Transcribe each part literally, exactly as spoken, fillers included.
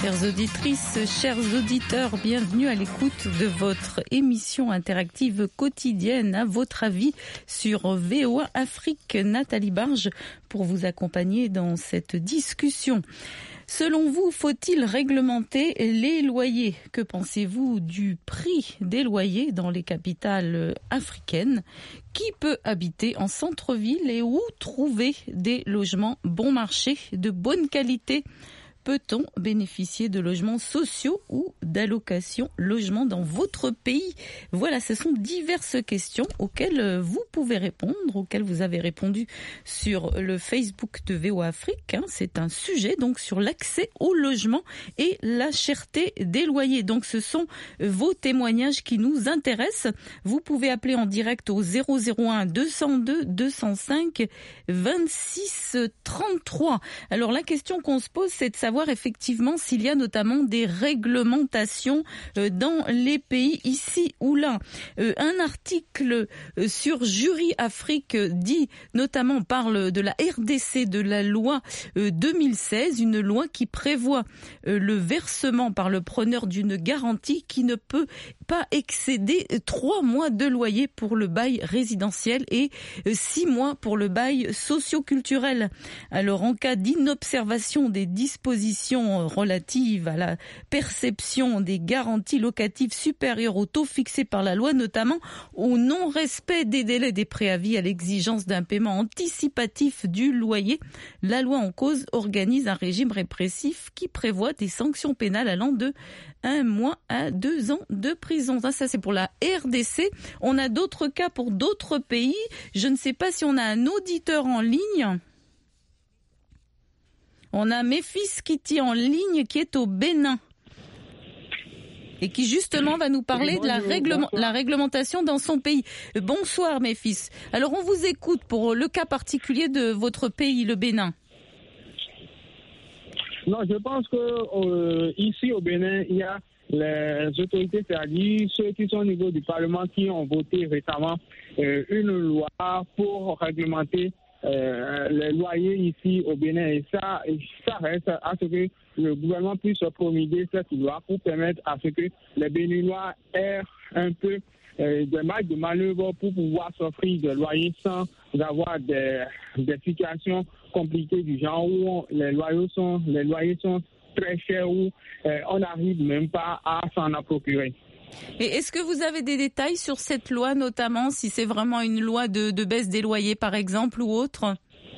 Chères auditrices, chers auditeurs, bienvenue à l'écoute de votre émission interactive quotidienne. À votre avis sur V O A Afrique, Nathalie Barge pour vous accompagner dans cette discussion. Selon vous, faut-il réglementer les loyers ? Que pensez-vous du prix des loyers dans les capitales africaines ? Qui peut habiter en centre-ville et où trouver des logements bon marché, de bonne qualité ? Peut-on bénéficier de logements sociaux ou d'allocations logement dans votre pays ? Voilà, ce sont diverses questions auxquelles vous pouvez répondre, auxquelles vous avez répondu sur le Facebook de V O A Afrique. C'est un sujet donc sur l'accès au logement et la cherté des loyers. Donc ce sont vos témoignages qui nous intéressent. Vous pouvez appeler en direct au zéro zéro un deux zéro deux deux zéro cinq vingt-six trente-trois. Alors la question qu'on se pose, c'est de savoir effectivement s'il y a notamment des réglementations dans les pays ici ou là. Un article sur Jury Afrique dit notamment, parle de la R D C, de la loi deux mille seize, une loi qui prévoit le versement par le preneur d'une garantie qui ne peut pas excéder trois mois de loyer pour le bail résidentiel et six mois pour le bail socio-culturel. Alors en cas d'inobservation des dispositions relatives à la perception des garanties locatives supérieures au taux fixé par la loi, notamment au non-respect des délais des préavis, à l'exigence d'un paiement anticipatif du loyer, la loi en cause organise un régime répressif qui prévoit des sanctions pénales allant de un mois à deux ans de prison. Ça, c'est pour la R D C. On a d'autres cas pour d'autres pays. Je ne sais pas si on a un auditeur en ligne. On a Méphis Kitty en ligne qui est au Bénin et qui justement va nous parler de la, réglement, la réglementation dans son pays. Bonsoir Méphis. Alors on vous écoute pour le cas particulier de votre pays, le Bénin. Non, je pense que euh, ici au Bénin, il y a les autorités, c'est-à-dire ceux qui sont au niveau du Parlement, qui ont voté récemment euh, une loi pour réglementer Euh, les loyers ici au Bénin, et ça, ça reste à ce que le gouvernement puisse promulguer cette loi pour permettre à ce que les Béninois aient un peu euh, des marges de manœuvre pour pouvoir s'offrir des loyers sans avoir des, des situations compliquées du genre où on, les loyers sont les loyers sont très chers, où euh, on n'arrive même pas à s'en procurer. Et est-ce que vous avez des détails sur cette loi, notamment si c'est vraiment une loi de, de baisse des loyers, par exemple, ou autre ?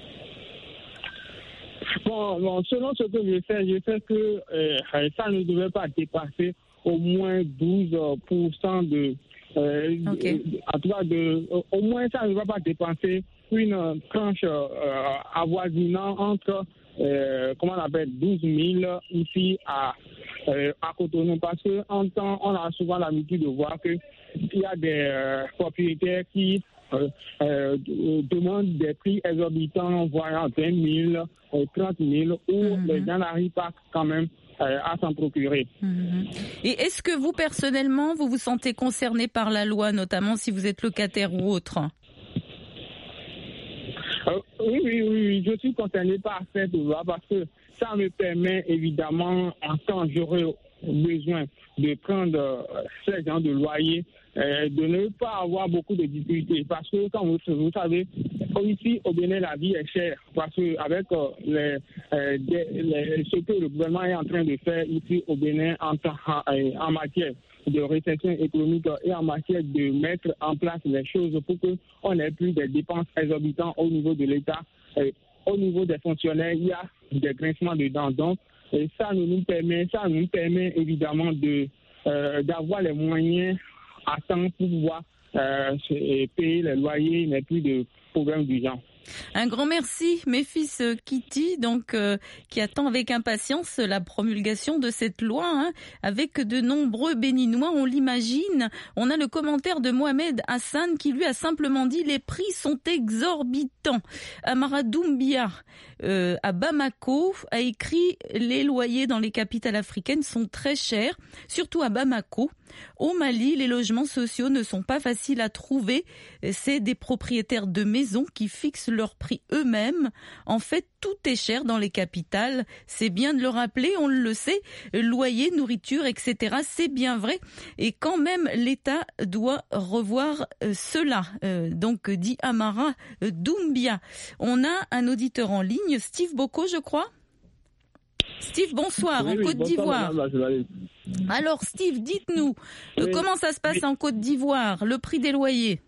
Bon, bon, selon ce que je sais, je sais que euh, ça ne devait pas dépasser au moins douze pour cent de... Euh, okay. de en tout cas, de, euh, au moins ça ne va pas dépasser une tranche euh, avoisinant entre... Euh, comment on appelle, douze mille ici à, euh, à Cotonou, parce qu'on on a souvent l'habitude de voir qu'il y a des euh, propriétaires qui euh, euh, demandent des prix exorbitants, voire vingt mille, trente mille, où mm-hmm. les gens n'arrivent pas quand même euh, à s'en procurer. Mm-hmm. Et est-ce que vous, personnellement, vous vous sentez concerné par la loi, notamment si vous êtes locataire ou autre ? Euh, oui, oui, oui, je suis concerné par cette loi parce que ça me permet évidemment, en temps j'aurai besoin de prendre euh, ces gens de loyer, euh, de ne pas avoir beaucoup de difficultés. Parce que, comme vous, vous savez, ici au Bénin, la vie est chère. Parce qu'avec euh, les, euh, les, ce que le gouvernement est en train de faire ici au Bénin en, en, en matière de récession économique et en matière de mettre en place les choses pour qu'on n'ait plus des dépenses exorbitantes au niveau de l'État. Et au niveau des fonctionnaires, il y a des grincements de dents. Donc, et ça nous permet, ça nous permet évidemment de, euh, d'avoir les moyens à temps pour pouvoir euh, payer les loyers, il n'y a plus de problème du genre. Un grand merci, Méphis Kitty, donc euh, qui attend avec impatience la promulgation de cette loi, hein, avec de nombreux Béninois, on l'imagine. On a le commentaire de Mohamed Hassan qui lui a simplement dit les prix sont exorbitants. Amara Doumbia euh, à Bamako a écrit les loyers dans les capitales africaines sont très chers, surtout à Bamako. Au Mali, les logements sociaux ne sont pas faciles à trouver. C'est des propriétaires de maisons qui fixent leurs prix eux-mêmes. En fait, tout est cher dans les capitales. C'est bien de le rappeler, on le sait. Loyer, nourriture, et cetera. C'est bien vrai. Et quand même, l'État doit revoir euh, cela. Euh, donc, dit Amara euh, Doumbia. On a un auditeur en ligne, Steve Boko, je crois. Steve, bonsoir, oui, en oui, Côte bonsoir, d'Ivoire. Alors, Steve, dites-nous, oui. euh, comment ça se passe en Côte d'Ivoire, le prix des loyers?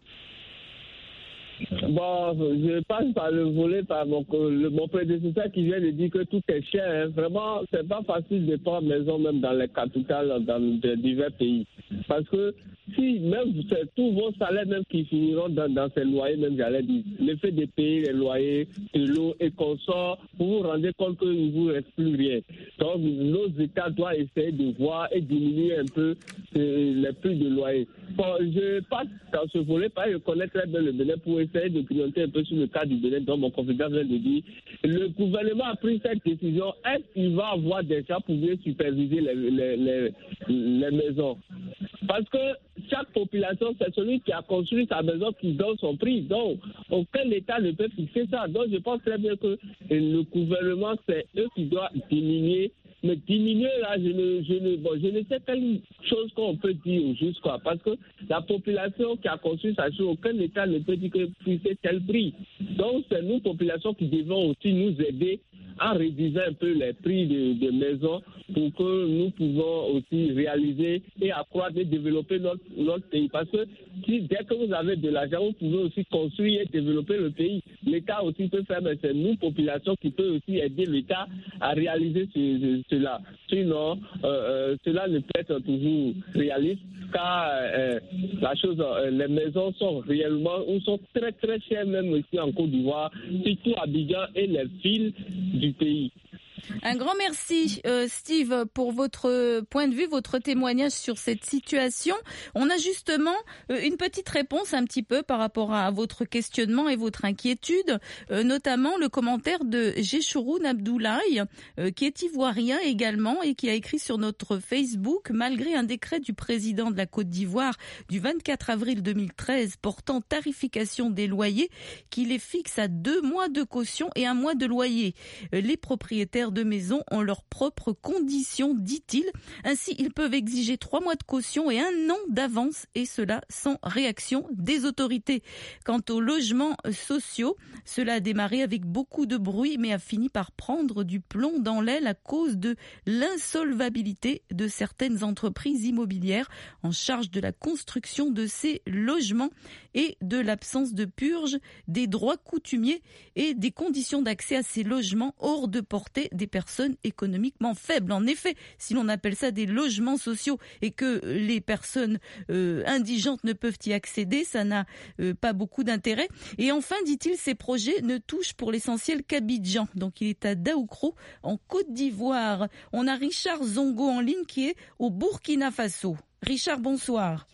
Bon, je passe par le volet, par mon, le, mon prédécesseur qui vient de dire que tout est cher. Hein. Vraiment, c'est pas facile de prendre maison même dans les capitales, dans de divers pays. Parce que si même c'est tous vos salaires même qui finiront dans, dans ces loyers, même j'allais dire, le fait de payer les loyers, de l'eau et consorts, vous vous rendez compte qu'il ne vous reste plus rien. Donc, nos États doivent essayer de voir et diminuer un peu euh, les prix de loyer. Bon, je passe dans ce volet, parce que je connais très bien le Bénin pour essayer de grignoter un peu sur le cas du Bénin, dont mon confident vient de dire. Le gouvernement a pris cette décision. Est-ce qu'il va avoir des gens pour bien superviser les, les, les, les maisons? Parce que chaque population, c'est celui qui a construit sa maison qui donne son prix. Donc, aucun État ne peut fixer ça. Donc, je pense très bien que le gouvernement, c'est eux qui doivent diminuer. Mais diminuer, là, je ne, je ne, bon, je ne sais quelle chose qu'on peut dire juste quoi. Parce que la population qui a construit sa chose, aucun État ne peut dire que c'est tel prix. Donc, c'est nous, population, qui devons aussi nous aider à réduire un peu les prix de, de maisons pour que nous pouvons aussi réaliser et accroître et développer notre, notre pays. Parce que si, dès que vous avez de l'argent, vous pouvez aussi construire et développer le pays. L'État aussi peut faire, mais c'est nous, population, qui peut aussi aider l'État à réaliser ce, ce, cela. Sinon, euh, euh, cela ne peut être toujours réaliste, car euh, la chose, euh, les maisons sont réellement, ou sont très très chères même ici en Côte d'Ivoire, surtout à Abidjan et les villes du pays. Un grand merci, euh, Steve, pour votre point de vue, votre témoignage sur cette situation. On a justement euh, une petite réponse un petit peu par rapport à votre questionnement et votre inquiétude, euh, notamment le commentaire de Géchouroun Abdoulaye, euh, qui est ivoirien également et qui a écrit sur notre Facebook: malgré un décret du président de la Côte d'Ivoire du vingt-quatre avril deux mille treize portant tarification des loyers, qui les fixe à deux mois de caution et un mois de loyer. Euh, les propriétaires de maisons ont leurs propres conditions, dit-il. Ainsi, ils peuvent exiger trois mois de caution et un an d'avance, et cela sans réaction des autorités. Quant aux logements sociaux, cela a démarré avec beaucoup de bruit, mais a fini par prendre du plomb dans l'aile à cause de l'insolvabilité de certaines entreprises immobilières en charge de la construction de ces logements et de l'absence de purge des droits coutumiers et des conditions d'accès à ces logements hors de portée des personnes économiquement faibles. En effet, si l'on appelle ça des logements sociaux et que les personnes euh, indigentes ne peuvent y accéder, ça n'a euh, pas beaucoup d'intérêt. Et enfin, dit-il, ces projets ne touchent pour l'essentiel qu'Abidjan. Donc il est à Daoukro, en Côte d'Ivoire. On a Richard Zongo en ligne qui est au Burkina Faso. Richard, bonsoir.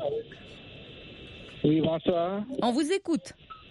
Oui, bonsoir. On vous écoute.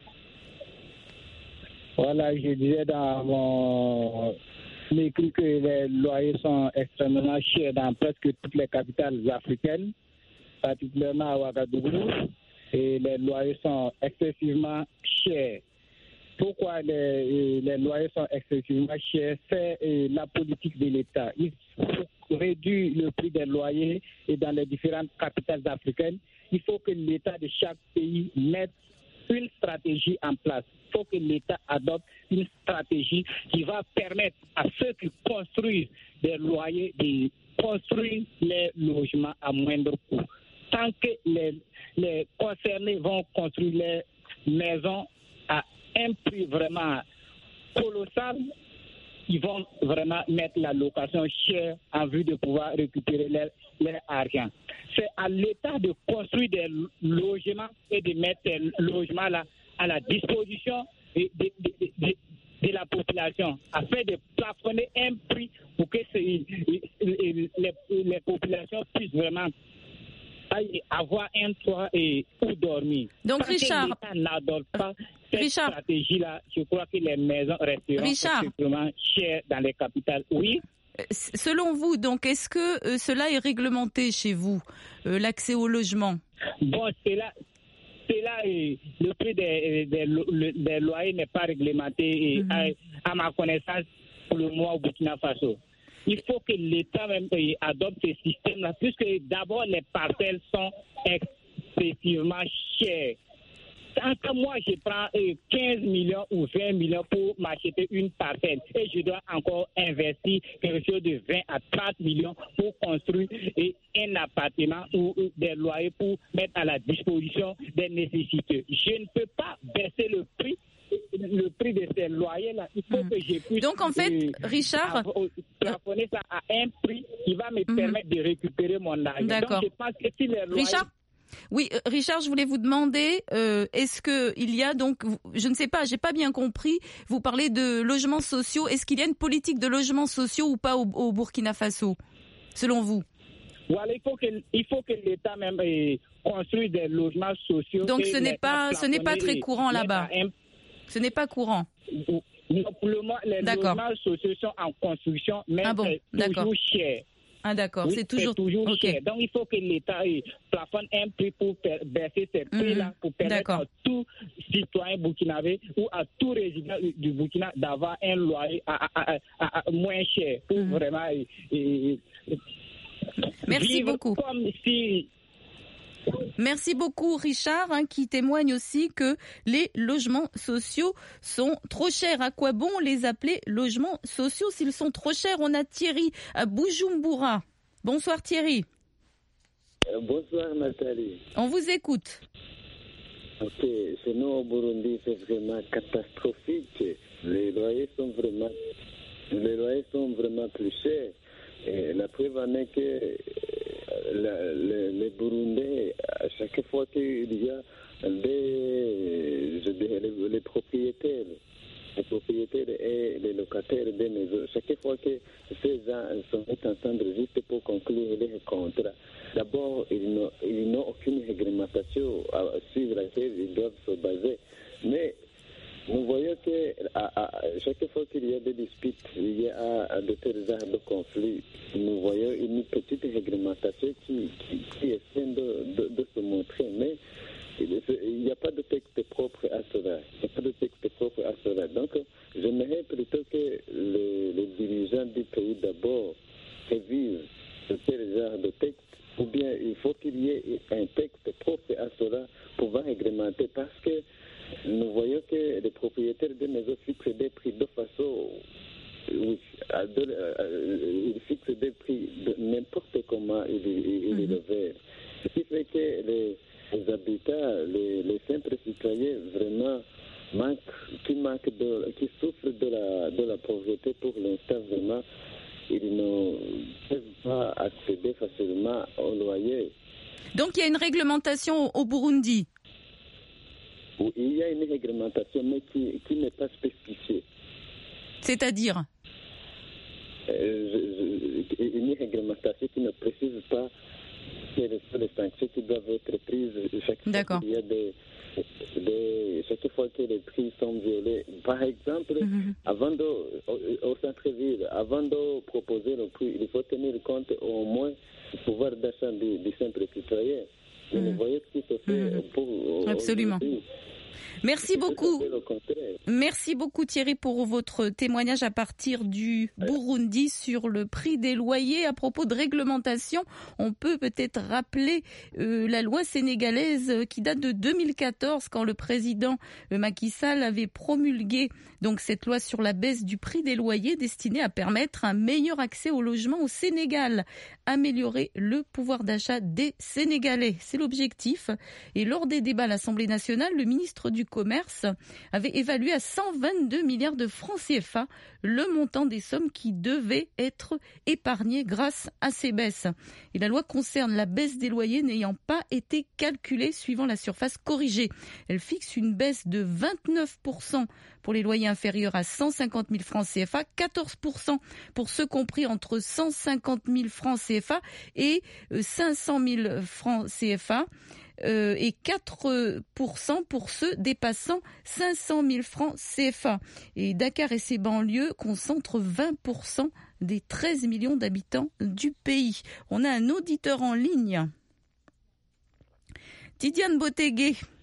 Voilà, je disais dans mon écrit que les loyers sont extrêmement chers dans presque toutes les capitales africaines, particulièrement à Ouagadougou, et les loyers sont excessivement chers. Pourquoi les, les loyers sont excessivement chers? C'est la politique de l'État. Il faut réduire le prix des loyers et dans les différentes capitales africaines. Il faut que l'État de chaque pays mette une stratégie en place. Il faut que l'État adopte une stratégie qui va permettre à ceux qui construisent des loyers de construire les logements à moindre coût. Tant que les, les concernés vont construire les maisons à un prix vraiment colossal, ils vont vraiment mettre la location chère en vue de pouvoir récupérer leur, leur argent. C'est à l'État de construire des logements et de mettre ces logements-là à la disposition de, de, de, de, de la population, afin de plafonner un prix pour que ces, les, les populations puissent vraiment avoir un toit et où dormir. Donc, Tant Richard, que l'État n'adopte pas cette Richard, stratégie-là, je crois que les maisons resteront Richard, extrêmement chères dans les capitales. Oui. Selon vous, donc, est-ce que euh, cela est réglementé chez vous, euh, l'accès au logement? Bon, cela, cela, le prix des, des, des, des loyers n'est pas réglementé, mm-hmm. à, à ma connaissance, pour le mois au Burkina Faso. Il faut que l'État même adopte ce système-là, puisque d'abord les parcelles sont excessivement chères. Quand moi je prends quinze millions ou vingt millions pour m'acheter une parcelle et je dois encore investir quelque chose de vingt à trente millions pour construire un appartement ou des loyers pour mettre à la disposition des nécessités. Je ne peux pas baisser le prix. Le prix de ces loyers-là, il faut mmh. que je puisse... Donc, en fait, euh, Richard... plafonner ça à un prix qui va me mmh. permettre de récupérer mon argent. D'accord. Donc, je pense que si les loyers... Richard Oui, euh, Richard, je voulais vous demander, euh, est-ce que il y a donc, je ne sais pas, j'ai pas bien compris, vous parlez de logements sociaux, est-ce qu'il y a une politique de logements sociaux ou pas au, au Burkina Faso, selon vous? Voilà, il faut que, il faut que l'État même euh, construise des logements sociaux. Donc ce n'est pas, ce n'est pas très courant là-bas. Un... Ce n'est pas courant. Non, pour le moment, les d'accord. logements sociaux sont en construction, mais ah bon, c'est toujours cher. Ah d'accord, oui, c'est toujours, c'est toujours okay. cher. Donc il faut que l'État plafonne un prix pour baisser ces prix-là, mmh, pour permettre d'accord. à tout citoyen burkinabé ou à tout résident du Burkina d'avoir un loyer à, à, à, à moins cher pour mmh. vraiment et, et, Merci vivre beaucoup. Comme si... Merci beaucoup Richard, hein, qui témoigne aussi que les logements sociaux sont trop chers. À quoi bon les appeler logements sociaux s'ils sont trop chers? On a Thierry à Bujumbura. Bonsoir Thierry. Euh, bonsoir Nathalie. On vous écoute. Ok, chez nous au Burundi c'est vraiment catastrophique. Les loyers sont vraiment, les loyers sont vraiment plus chers. Et la preuve en est que la, les, les Burundais, à chaque fois qu'il y a des, je dirais, les, les propriétaires, les propriétaires et les locataires des maisons, chaque fois que ces gens sont entendus juste pour conclure les contrats, d'abord, ils n'ont, ils n'ont aucune réglementation sur laquelle ils doivent se baser. Mais nous voyons que à, à, chaque fois qu'il y a des disputes liées à, à de tels genres de conflits, nous voyons une petite réglementation qui, qui, qui essaie de, de, de se montrer. Mais il n'y a pas de texte propre à cela. Il n'y a pas de texte propre à cela. Donc, j'aimerais plutôt que les, les dirigeants du pays d'abord révisent de tel genre de texte, ou bien il faut qu'il y ait un texte propre à cela pour pouvoir réglementer, parce que nous voyons que les propriétaires de maisons fixent des prix de façon... Oui, de, euh, ils fixent des prix de n'importe comment ils il, il mm-hmm. le Ce qui fait que les, les habitants, les, les simples citoyens, vraiment, manquent, qui, manquent de, qui souffrent de la, de la pauvreté pour l'instant, vraiment, ils ne peuvent pas accéder facilement au loyer. Donc il y a une réglementation au, au Burundi? Il y a une réglementation, mais qui, qui n'est pas spécifiée. C'est-à-dire euh, je, je, Une réglementation qui ne précise pas quelles sont les sanctions qui doivent être prises chaque D'accord. fois qu'il y a des, des, chaque fois que les prix sont violés. Par exemple, mm-hmm. avant de, au, au centre-ville, avant de proposer le prix, il faut tenir compte au moins du pouvoir d'achat du, du simple citoyen. Mm-hmm. Vous voyez ce qui se fait mm-hmm. pour... Absolument. Merci beaucoup. Merci beaucoup Thierry pour votre témoignage à partir du Burundi sur le prix des loyers. À propos de réglementation, on peut peut-être rappeler euh, la loi sénégalaise qui date de deux mille quatorze, quand le président Macky Sall avait promulgué donc cette loi sur la baisse du prix des loyers destinée à permettre un meilleur accès au logement au Sénégal, améliorer le pouvoir d'achat des Sénégalais. C'est l'objectif. Et lors des débats à l'Assemblée nationale, le ministre du Commerce avait évalué à cent vingt-deux milliards de francs C F A le montant des sommes qui devaient être épargnées grâce à ces baisses. Et la loi concerne la baisse des loyers n'ayant pas été calculée suivant la surface corrigée. Elle fixe une baisse de vingt-neuf pour cent pour les loyers inférieurs à cent cinquante mille francs C F A, quatorze pour cent pour ceux compris entre cent cinquante mille francs C F A et cinq cent mille francs C F A. Euh, et quatre pour cent pour ceux dépassant cinq cent mille francs C F A. Et Dakar et ses banlieues concentrent vingt pour cent des treize millions d'habitants du pays. On a un auditeur en ligne. Tidiane Botégué,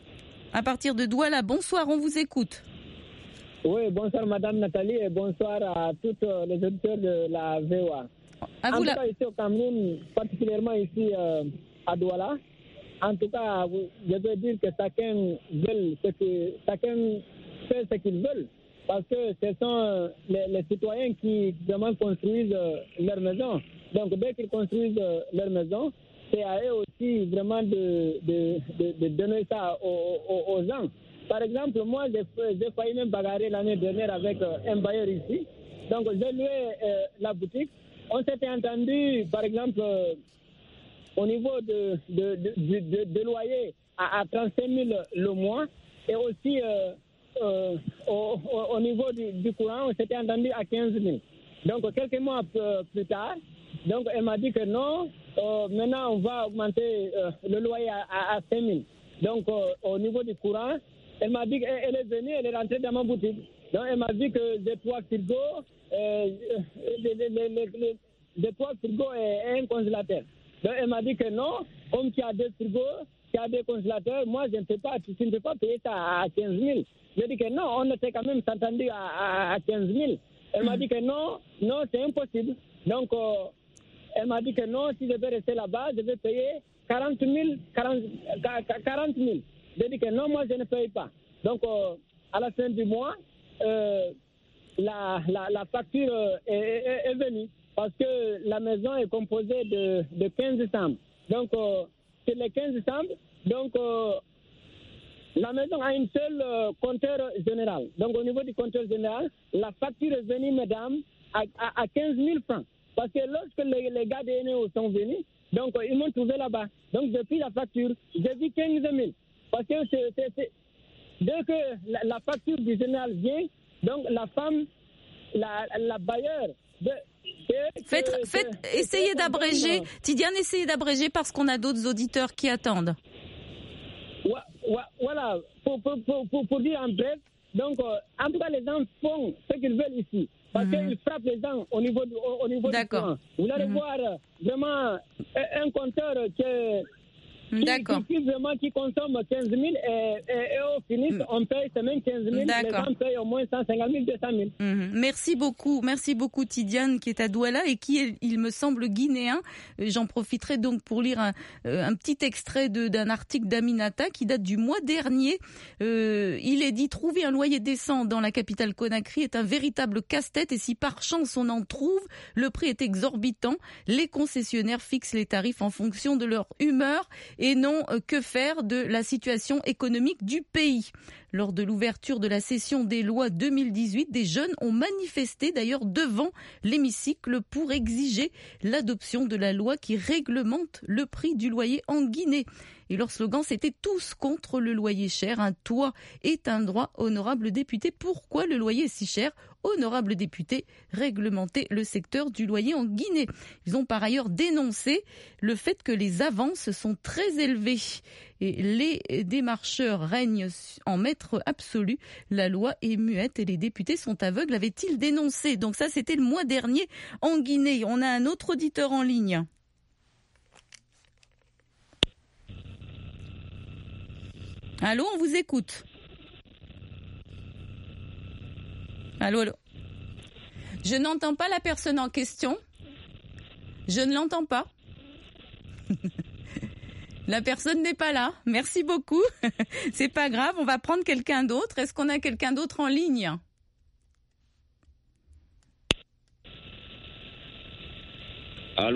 à partir de Douala. Bonsoir, on vous écoute. Oui, bonsoir Madame Nathalie et bonsoir à tous les auditeurs de la V O A. À en vous tout la... cas, ici au Cameroun, particulièrement ici euh, à Douala, en tout cas, je veux dire que chacun veut ce que chacun fait ce qu'il veut, parce que ce sont les, les citoyens qui vraiment construisent leur maison. Donc dès qu'ils construisent leur maison, c'est à eux aussi vraiment de, de, de, de donner ça aux, aux, aux gens. Par exemple, moi, j'ai, j'ai failli même bagarrer l'année dernière avec un bailleur ici. Donc j'ai loué euh, la boutique. On s'était entendu, par exemple, euh, au niveau de, de, de, de, de, de loyer à, à trente-cinq mille le mois, et aussi euh, euh, au, au, au niveau du, du courant, on s'était entendu à quinze mille. Donc quelques mois plus tard, donc elle m'a dit que non, euh, maintenant on va augmenter euh, le loyer à, à, à cinq mille. Donc euh, au niveau du courant, elle m'a dit qu'elle est venue, elle est rentrée dans ma boutique. Donc elle m'a dit que j'ai trois frigos, euh, les, les, les, les, les trois frigos et, et un congélateur. Donc elle m'a dit que non, comme tu as deux frigos, tu as deux congélateurs, moi je ne peux pas, tu ne peux pas payer ça à quinze mille. J'ai dit que non, on était quand même entendu à, à, à quinze mille. Elle m'a dit que non, non, c'est impossible. Donc euh, elle m'a dit que non, si je vais rester là-bas, je vais payer quarante mille. J'ai dit que non, moi je ne paye pas. Donc euh, à la fin du mois, euh, la, la, la facture est, est, est venue. Parce que la maison est composée de, de quinze chambres. Donc, euh, c'est les quinze chambres. Donc, euh, la maison a une seule euh, compteur général. Donc, au niveau du compteur général, la facture est venue, mesdames, à, à, à quinze mille francs. Parce que lorsque les, les gars de N E O sont venus, donc, euh, ils m'ont trouvé là-bas. Donc, depuis la facture, j'ai vu quinze mille. Parce que c'est, c'est, c'est... dès que la, la facture du général vient, donc, la femme, la, la bailleur, de, Faites, faites, essayez d'abréger. Tidiane, essayez d'abréger parce qu'on a d'autres auditeurs qui attendent. Voilà, pour, pour, pour, pour dire en bref, donc, euh, en tout cas, les gens font ce qu'ils veulent ici. Parce mmh. qu'ils frappent les gens au niveau du, au, au niveau D'accord. du courant. Vous allez mmh. voir vraiment un compteur qui est... Qui, D'accord. Qui, qui, vraiment, qui consomme quinze mille et, et, et au finish, mmh. on paye seulement quinze mille, D'accord. les gens payent au moins cent cinquante mille, deux cent mille. Mmh. Merci beaucoup, merci beaucoup Tidiane qui est à Douala et qui est, il me semble, guinéen. J'en profiterai donc pour lire un, un petit extrait de, d'un article d'Aminata qui date du mois dernier. Euh, il est dit « Trouver un loyer décent dans la capitale Conakry est un véritable casse-tête et si par chance on en trouve, le prix est exorbitant. Les concessionnaires fixent les tarifs en fonction de leur humeur et non que faire de la situation économique du pays. » Lors de l'ouverture de la session des lois deux mille dix-huit, des jeunes ont manifesté d'ailleurs devant l'hémicycle pour exiger l'adoption de la loi qui réglemente le prix du loyer en Guinée. Et leur slogan, c'était « Tous contre le loyer cher, un toit est un droit, honorable député. Pourquoi le loyer est si cher ? Honorable député, réglementer le secteur du loyer en Guinée. » Ils ont par ailleurs dénoncé le fait que les avances sont très élevées. Et les démarcheurs règnent en maître absolu. La loi est muette et les députés sont aveugles, avait-il dénoncé. Donc ça, c'était le mois dernier en Guinée. On a un autre auditeur en ligne. Allô, on vous écoute. Allô, allô. Je n'entends pas la personne en question. Je ne l'entends pas. La personne n'est pas là. Merci beaucoup. C'est pas grave, on va prendre quelqu'un d'autre. Est-ce qu'on a quelqu'un d'autre en ligne ? Allô ?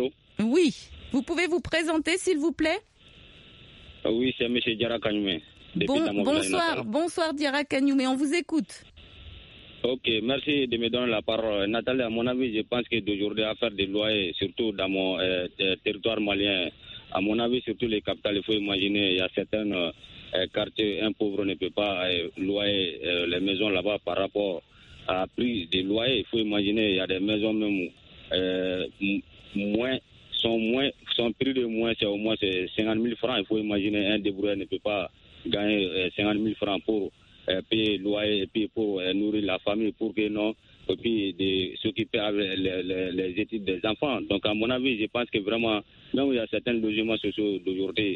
Oui. Vous pouvez vous présenter, s'il vous plaît ? Oui, c'est M. Diarra Kagnoumé. Bon, bonsoir, bonsoir Diarra Kagnoumé, on vous écoute. Ok, merci de me donner la parole. Nathalie, à mon avis, je pense que d'aujourd'hui, à faire des loyers, surtout dans mon euh, territoire malien, à mon avis, surtout les capitales, il faut imaginer, il y a certains euh, quartiers, un pauvre ne peut pas euh, louer euh, les maisons là-bas par rapport à prix des loyers. Il faut imaginer, il y a des maisons même euh, moins, sont moins, son prix de moins, c'est au moins c'est cinquante mille francs. Il faut imaginer, un débrouillard ne peut pas gagner euh, cinquante mille francs pour euh, payer le loyer et puis pour euh, nourrir la famille, pour que non, et puis de s'occuper avec les, les, les études des enfants. Donc à mon avis, je pense que vraiment, même il y a certains logements sociaux d'aujourd'hui,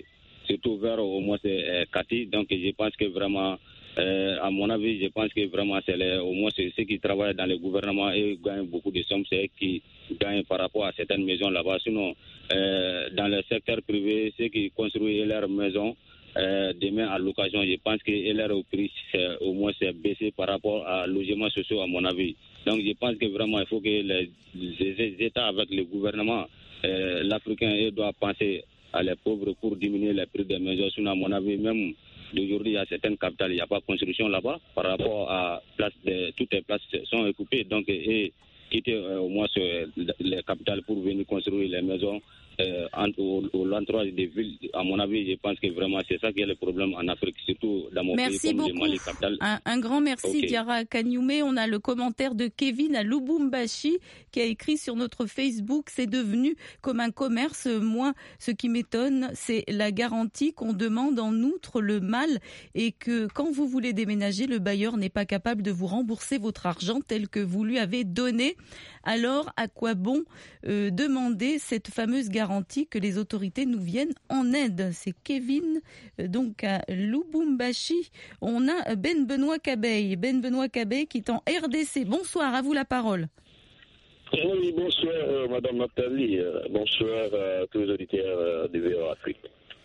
surtout vers au moins euh, Kati. Donc je pense que vraiment, euh, à mon avis, je pense que vraiment c'est les, au moins c'est ceux qui travaillent dans le gouvernement et gagnent beaucoup de sommes, c'est eux qui gagnent par rapport à certaines maisons là-bas. Sinon, euh, dans le secteur privé, ceux qui construisent leurs maisons, Euh, demain à l'occasion, je pense que leur prix au moins c'est baissé par rapport à logements sociaux à mon avis. Donc je pense que vraiment il faut que les, les États avec le gouvernement, euh, l'Africain doit penser à les pauvres pour diminuer les prix des maisons. Sinon à mon avis même d'aujourd'hui il y a certaines capitales, il n'y a pas de construction là-bas par rapport à place de, toutes les places sont occupées. Donc et quitter euh, au moins ce, les capitales pour venir construire les maisons. Euh, au, au l'entourage des villes, à mon avis, je pense que vraiment c'est ça qui est le problème en Afrique, surtout dans mon merci pays comme beaucoup. Le Mali capital. Un, un grand merci, okay. Diarra Kagnoumé. On a le commentaire de Kevin à Lubumbashi qui a écrit sur notre Facebook, c'est devenu comme un commerce. Moi, ce qui m'étonne, c'est la garantie qu'on demande en outre le mal et que quand vous voulez déménager, le bailleur n'est pas capable de vous rembourser votre argent tel que vous lui avez donné. Alors, à quoi bon euh, demander cette fameuse garantie que les autorités nous viennent en aide? C'est Kevin, euh, donc à Lubumbashi. On a Ben Benoît Cabeille. Ben Benoît Cabeille qui est en R D C. Bonsoir, à vous la parole. Oui, bonsoir euh, Madame Nathalie. Euh, bonsoir à tous les auditeurs euh, de V O A Afrique.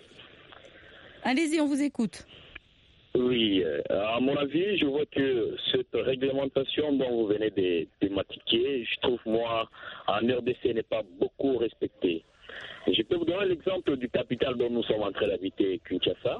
Allez-y, on vous écoute. Oui, à mon avis, je vois que cette réglementation dont vous venez de thématiquer, je trouve, moi, en R D C, n'est pas beaucoup respectée. Je peux vous donner l'exemple du capital dont nous sommes en train d'habiter, Kinshasa.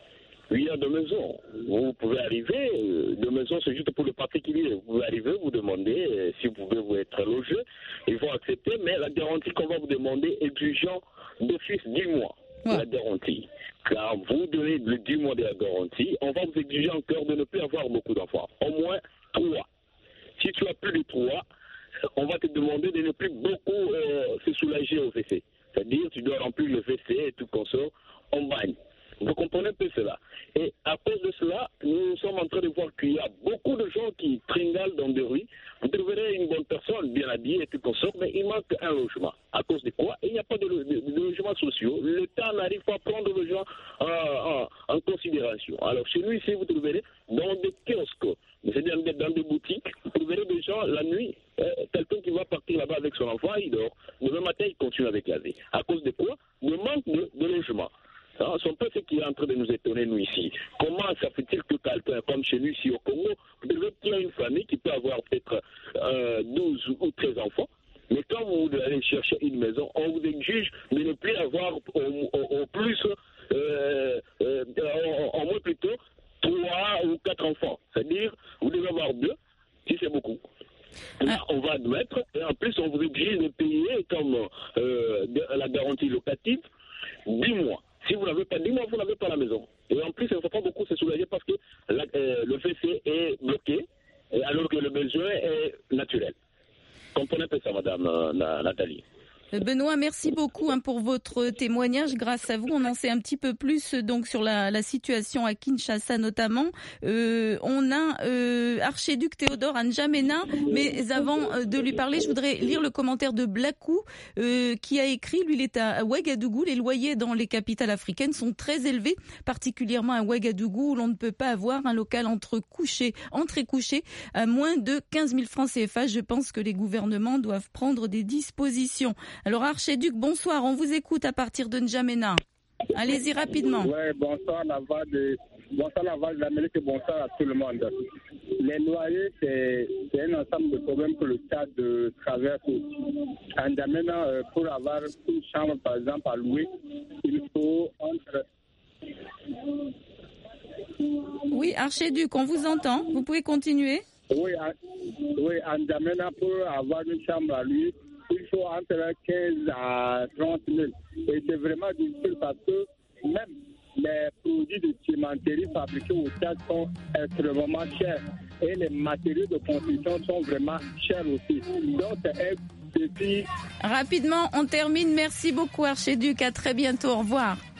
Il y a deux maisons. Vous pouvez arriver, deux maisons, c'est juste pour le particulier. Vous pouvez arriver, vous demandez si vous pouvez vous être logé. Ils vont accepter, mais la garantie qu'on va vous demander est exigeant d'office dix mois. Ouais. La garantie. Quand vous donnez le dix mois de la garantie, on va vous exiger encore de ne plus avoir beaucoup d'enfants. Au moins trois. Si tu as plus de trois, on va te demander de ne plus beaucoup euh, se soulager au W C. C'est-à-dire tu dois remplir le W C et tout comme ça en bagne. Vous comprenez un peu cela. Et à cause de cela, nous sommes en train de voir qu'il y a beaucoup de gens qui tringalent dans des rues. Vous trouverez une bonne personne, bien habillée et tout comme ça, mais il manque un logement. À cause de quoi? Il n'y a pas de, de, de logements sociaux. L'État n'arrive pas à prendre les gens en, en, en considération. Alors chez nous ici, vous trouverez dans des kiosques, c'est-à-dire dans des boutiques, vous trouverez des gens la nuit, euh, quelqu'un qui va partir là-bas avec son enfant, il dort. Le matin, il continue avec la vie. À cause de quoi? Le manque de, de logement. Ah, c'est un peu ce qui est en train de nous étonner, nous, ici. Comment ça fait-il que quelqu'un, comme chez nous, ici au Congo, vous devez prendre une famille qui peut avoir peut-être euh, douze ou treize enfants, mais quand vous allez chercher une maison, on vous exige de ne plus avoir au, au, au plus, euh, euh, en, en moins plutôt, trois ou quatre enfants. C'est-à-dire, vous devez avoir deux, si c'est beaucoup. Là, on va admettre, et en plus, on vous exige de payer comme euh, la garantie locative dix mois. Si vous n'avez pas dix mois, vous n'avez pas la maison. Et en plus, il ne faut pas beaucoup se soulager parce que la, euh, le W C est bloqué, alors que le besoin est naturel. Comprenez un peu ça, Madame euh, Nathalie. Benoît, merci beaucoup hein, pour votre témoignage. Grâce à vous, on en sait un petit peu plus donc sur la, la situation à Kinshasa notamment. Euh, on a euh, Archiduc Théodore à N'Djamena, mais avant euh, de lui parler, je voudrais lire le commentaire de Blackou euh, qui a écrit, lui il est à Ouagadougou, les loyers dans les capitales africaines sont très élevés, particulièrement à Ouagadougou où l'on ne peut pas avoir un local entre couché, entrée couché à moins de quinze mille francs C F A. Je pense que les gouvernements doivent prendre des dispositions. Alors Archiduc, bonsoir, on vous écoute à partir de N'Djamena. Allez-y rapidement. Oui, bonsoir la voix de bonsoir la voix de l'Amérique et bonsoir à tout le monde. Les loyers, c'est, c'est un ensemble de problèmes que le Tchad de traverse. À N'Djamena, euh, pour avoir une chambre par exemple à louer, il faut entre... Oui, Archiduc, on vous entend, vous pouvez continuer. Oui, à, oui, à N'Djamena, pour avoir une chambre à louer, il faut entre quinze à trente mille. Et c'est vraiment difficile parce que même les produits de cimenterie fabriqués au Tchad sont extrêmement chers. Et les matériaux de construction sont vraiment chers aussi. Donc c'est un défi. Rapidement, on termine. Merci beaucoup Archiduc. À très bientôt. Au revoir.